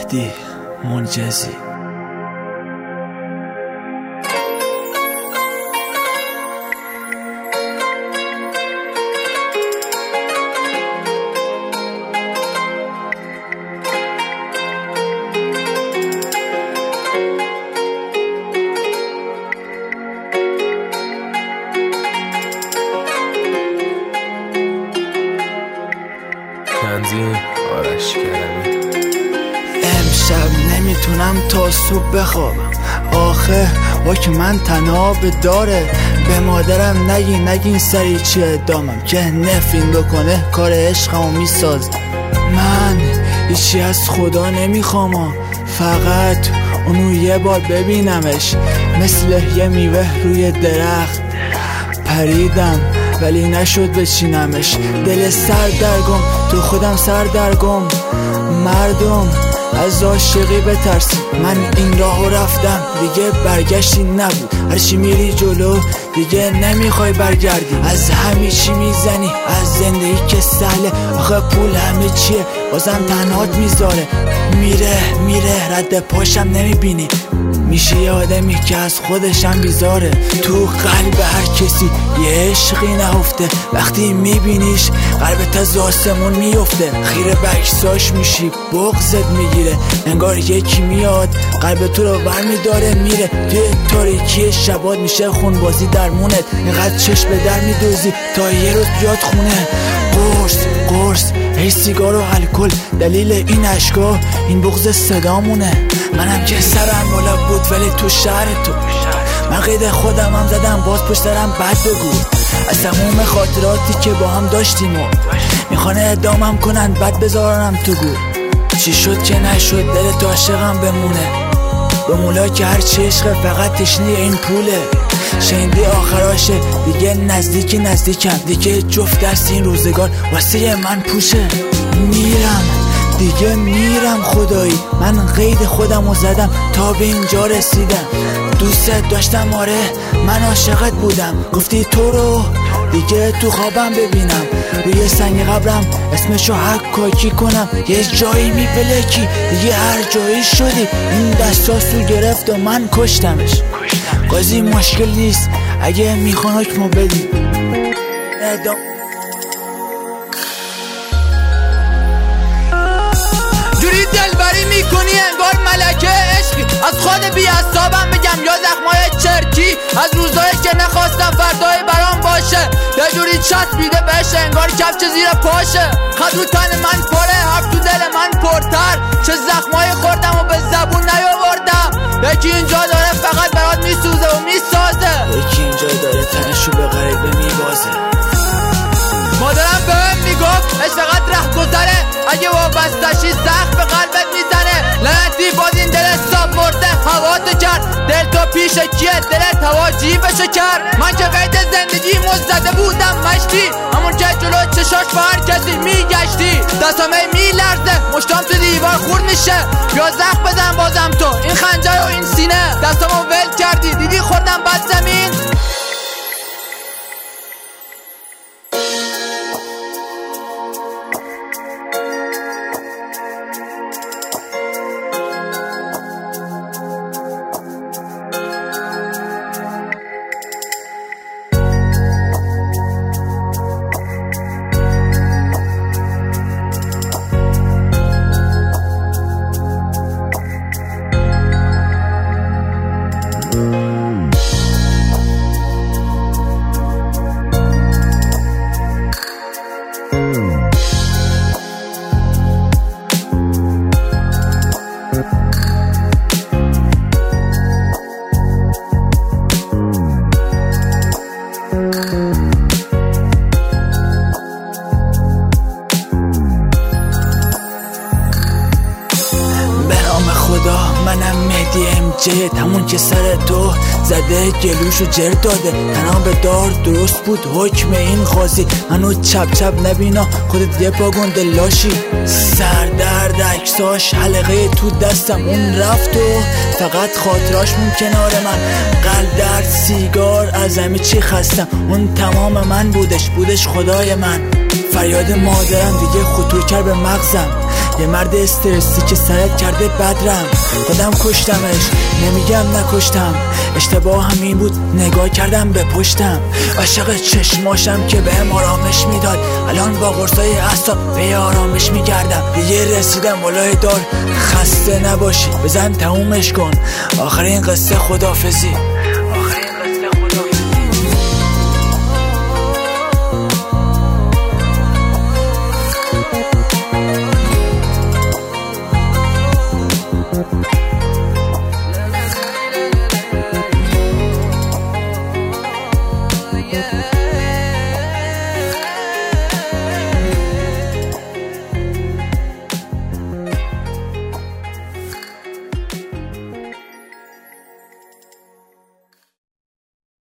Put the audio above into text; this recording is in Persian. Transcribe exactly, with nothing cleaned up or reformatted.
مهدی منجزی. تنظیم آرش کرمی. امشب نمیتونم تا صبح بخوابم، آخه واک من تنها به داره. به مادرم نگین نگین سری چی ادامم که نفرین بکنه کار عشقمو میساز. من هیچی از خدا نمیخوام، فقط اونو یه بار ببینمش. مثل یه میوه روی درخت پریدم ولی نشد بچینمش. دل سر درگم تو خودم سر درگم. مردم از عاشقی بترسی، من این راهو رفتم دیگه برگشتی نبود. هرچی میری جلو دیگه نمیخوای برگردی. از همه چی میزنی از زندگی که سهله، آخه پول همه چیه بازم تنهات میذاره. میره میره رد پاشم نمیبینی، میشه یه آدمی که از خودشم بیزاره. تو قلب هر کسی یه عشقی نهفته، وقتی میبینیش قلبت از آسمون میفته. خیره بکساش میشی بغضت میگیره، انگار یکی میاد قلب تو رو برمیداره میره. توی تاریکی شبات میشه خونبازی درمونت، اینقدر چشم به در میدوزی تا یه روز بیاد خونه. قرص قرص ای سیگار و الکل، دلیل این اشکا این بغض صدامونه. منم که سرم بالا بود ولی تو شهر تو، من قید خودم هم زدم باز پشت سرم بد بگو. از تموم خاطراتی که با هم داشتیم و میخوانه ادامم کنن بد بذارم تو گور. چی شد که نشد دل تو عاشقم بمونه، به مولا که هر چه عشق فقط تشنه این پوله. شنیدی آخراشه دیگه نزدیکی نزدیکم، دیگه جفت دست این روزگار واسه من پوشه. میرم دیگه میرم خدایی، من قید خودم رو زدم تا به اینجا رسیدم. دوست داشتم آره من عاشقت بودم، گفتی تو رو دیگه تو خوابم ببینم. روی سنگ قبرم اسمشو حکاکی کنم، یه جایی میپلکی دیگه هر جایی شدی. این دستا سو گرفت و من کشتمش. قاضی مشکل نیست اگه میخوان حکمو بدی. ادام جوری دلبری میکنی انگار ملکه عشقی، از خود بی حسابم بگم یا زخمای چرکی. از روزایی که نخواستم فردای برام باشه، یه جوری چسبیده بهش انگار کفش زیر پاشه. خط رو تن من پره حرف تو دل من پرتر، چه زخمای خوردم و به زبون نیاوردم. یکی اینجا داره فقط برات میسوزه و میسازه، یکی اینجا داره تنشو به غریبه میبازه. مادرم بهم میگفت عشق فقط ره گذره، اگه وابستشی زخم به قلبت میزنه. لعنتی باز این دل حساب مرده هواتو کرد، دل تو پیش کیه دلت هوا جیبشو کرد. من که قید زندگی مزده بودم مشتی، همون که جلو چشاش با هر کسی میگشتی. دستامه میلرزه مشتام تو دیوار خورد میشه، یا زخم بزن بازم تو این خنجر و این سینه. دستامو ول کردی دیدی خوردم بد زمین. منم مهدی ام جی، همون که سر تو زده گلوشو جر داده. تنها به دار درست بود حکم این خاصی، منو چپ چپ نبینا خودت یه پا گنده لاشی. سر درد عکساش حلقه تو دستم اون رفت و فقط خاطراش مون کنار من. قلب درد سیگار از همه چی خستم، اون تمام من بودش بودش خدای من. فریاد مادرم دیگه خطور کرد به مغزم. یه مرد استرسی که سرت کرده بدرم. خودم کشتمش، نمیگم نکشتم، اشتباه همین بود نگاه کردم به پشتم. عاشق چشماشم که بهم آرامش میداد، الان با قرصای اعصاب به آرامش میگردم. دیگه رسیدم ولای دار، خسته نباشی بزن تمومش کن، آخرین قصه خدافزی.